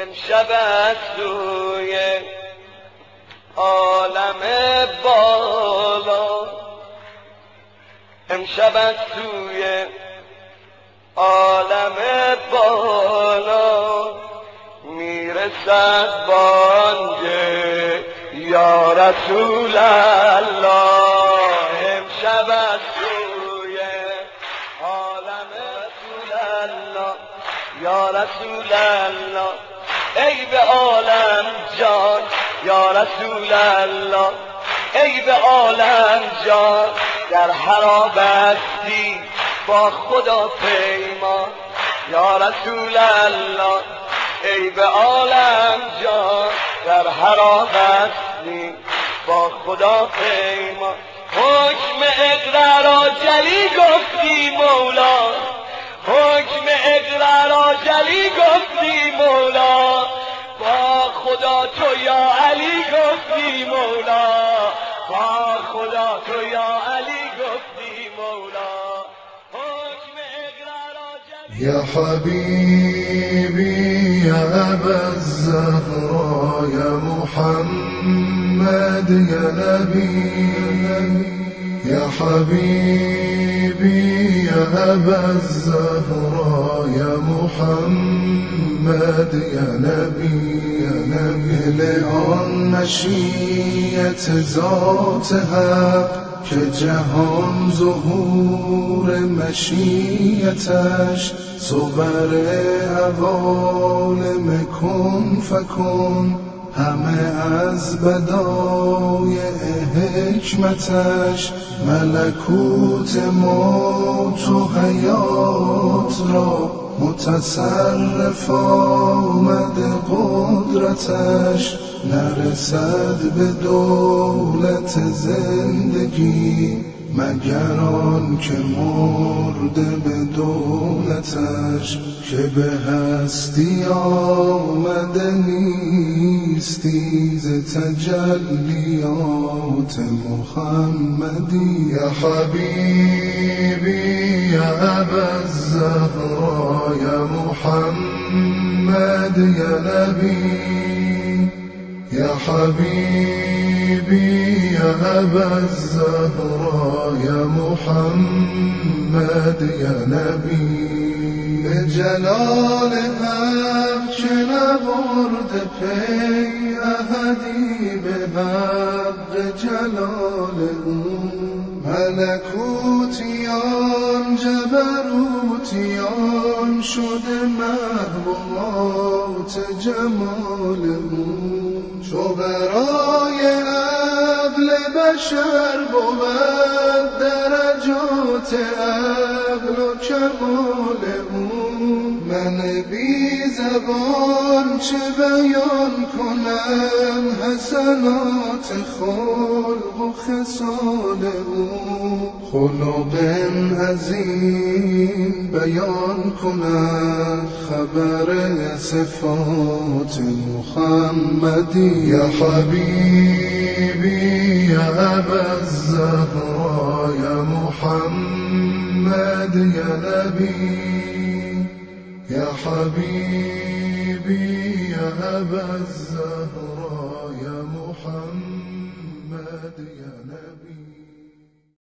امشب از سوی عالم بالا، امشب از سوی عالم بالا میرسد بانگ یا رسول الله. امشب از سوی عالم رسول الله یا رسول الله، ای به عالم جان یا رسول الله، ای به عالم جان در حرابستی با خدا پیمان یا رسول الله، ای به عالم جان در حرابستی با خدا پیمان. حکم اقرار جلی گفتی مولا، حکم اقرار جلی گفتی مولا، با خدا تو یا علی گفتی مولا، با خدا تو یا علی گفتی مولا. حکم اقرار جلی یا حبیبی یا ابا الزهرا یا محمد یا نبی، یا حبیبی یا ابا الزهرا یا محمد یا نبی، دل آن مشیت ذات حق که جهان ظهور مشیتش، صور عوالم کن فکن همه از بدایع حکمتش، ملکوت موت و حیات را متصرف آمد قدرتش، نرسد به دولت زندگی مگر آن که مرده به دولتش، که به هستی آمده نیستی ز تجلیات محمدی. یا حبیبی یا ابا الزهرا یا محمد یا نبی، یا حبیبی یا ابا الزهرا یا محمد یا نبی، به جلال حق که نبرد پی احدی به حق جلال او، ملکوتیان جبروتیان شده محبوبات جمال او، چو برای عقل بشر بود درجات عقل و کمال او، من بی زبان چه بیان کنم حسنات خلق و خصال او، خلق عظیم بیان کند خبر صفات محمدی. یا حبیبی یا ابا الزهرا یا محمد یا نبی، یا حبیبی یا ابا الزهرا یا محمد یا نبی.